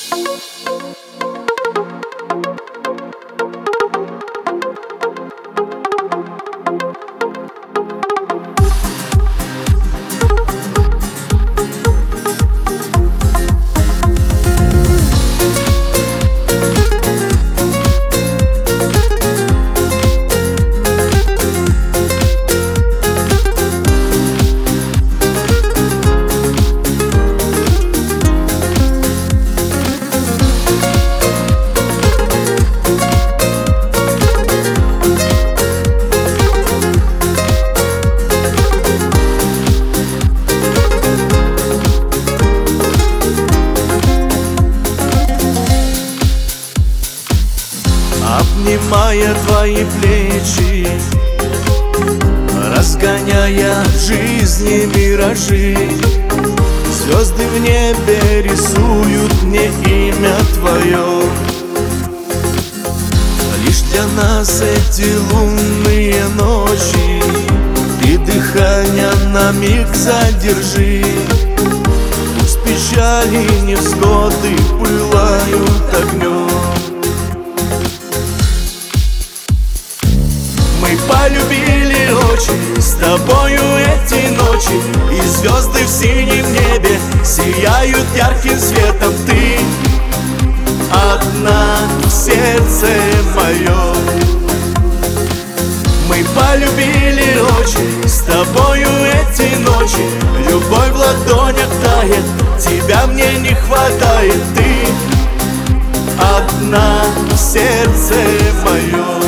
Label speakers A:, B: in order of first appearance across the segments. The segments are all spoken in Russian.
A: Обнимая твои плечи, разгоняя в жизни миражи, звезды в небе рисуют мне имя твое. Лишь для нас эти лунные ночи, ты дыхание на миг задержи. Пусть печали и невзгоды пылают огнем. Мы полюбили очень с тобою эти ночи, и звезды в синем небе сияют ярким светом. Ты одна в сердце моем. Мы полюбили очень с тобою эти ночи, любовь в ладонях тает, тебя мне не хватает. Ты одна в сердце моем.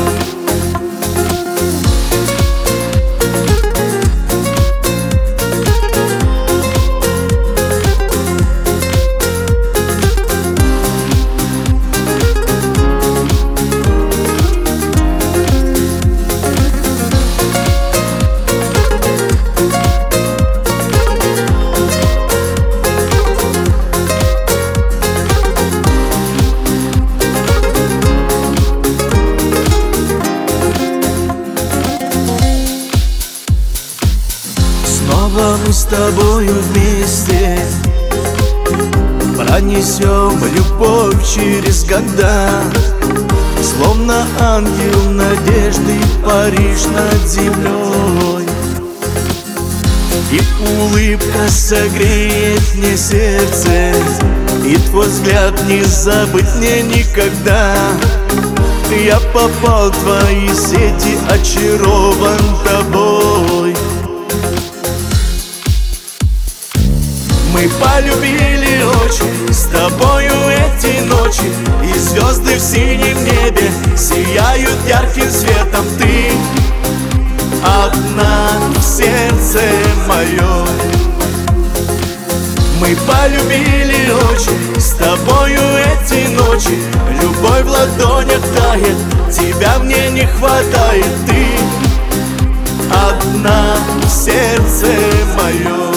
A: Снова мы с тобою вместе пронесем любовь через года, словно ангел надежды паришь над землей. И улыбка согреет мне сердце, и твой взгляд не забыть мне никогда. Я попал в твои сети, очарован тобой. Мы полюбили очень с тобою эти ночи, и звезды в синем небе сияют ярким светом. Ты одна в сердце моем. Мы полюбили очень с тобою эти ночи, любовь в ладонях тает, тебя мне не хватает. Ты одна в сердце моем.